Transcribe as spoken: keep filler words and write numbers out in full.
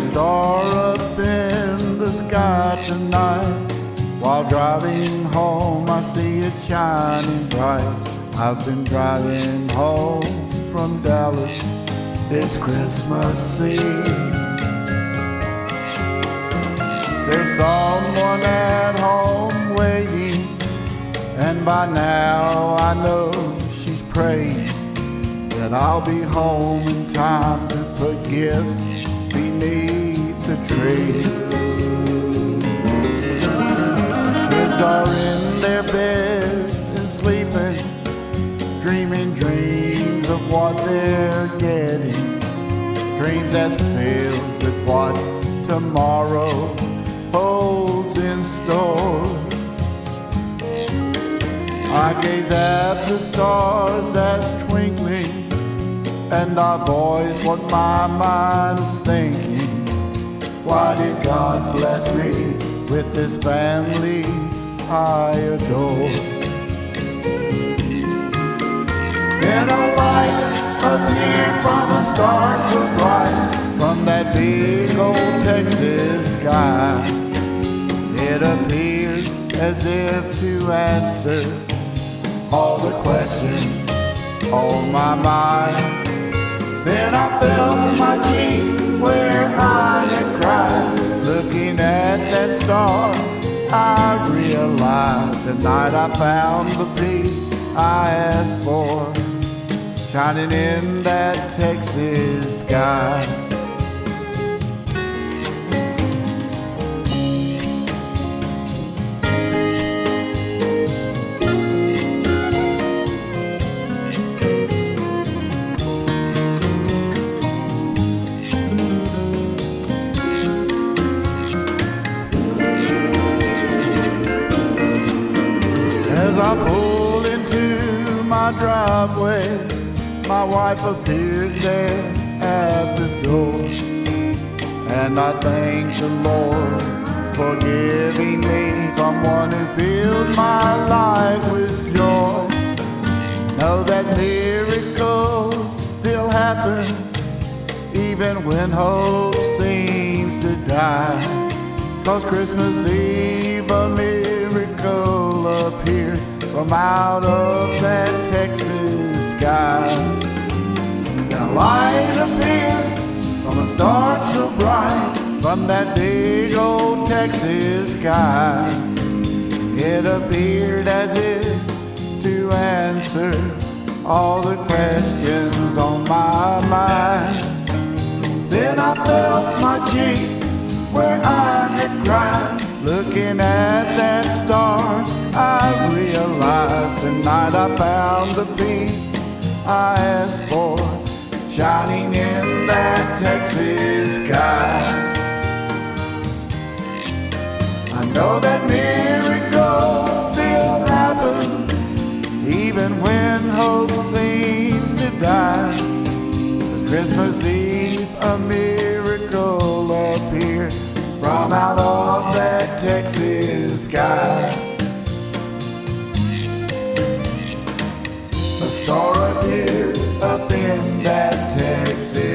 star up in the sky tonight. While driving home I see it shining bright. I've been driving home from Dallas, it's Christmas Eve. There's someone at home waiting, and by now I know she's praying that I'll be home in time to put gifts beneath the tree. Kids are in their beds and sleeping, dreaming dreams of what they're getting, dreams that's filled with what tomorrow holds in store. I gaze at the stars that's twinkling, and I voice what my mind's thinking. Why did God bless me with this family I adore? Then a light appeared from a star so bright, from that big old Texas sky. It appeared as if to answer all the questions on my mind. Then I felt my cheek where I had cried. Looking at that star, I realized tonight I found the peace I asked for, shining in that Texas sky. As I pulled into my driveway, my wife appeared there at the door, and I thank the Lord for giving me someone who filled my life with joy. Know that miracles still happen even when hope seems to die, 'cause Christmas Eve a miracle appeared from out of that Texas sky. A light appeared from a star so bright, from that big old Texas sky. It appeared as if to answer all the questions on my mind. Then I felt my cheek where I had cried. Looking at that star, I realized tonight I found the peace I asked for, shining in that Texas sky. I know that miracles still happen even when hope seems to die. Christmas Eve a miracle appeared from out of that Texas sky. A star appeared up in that Texas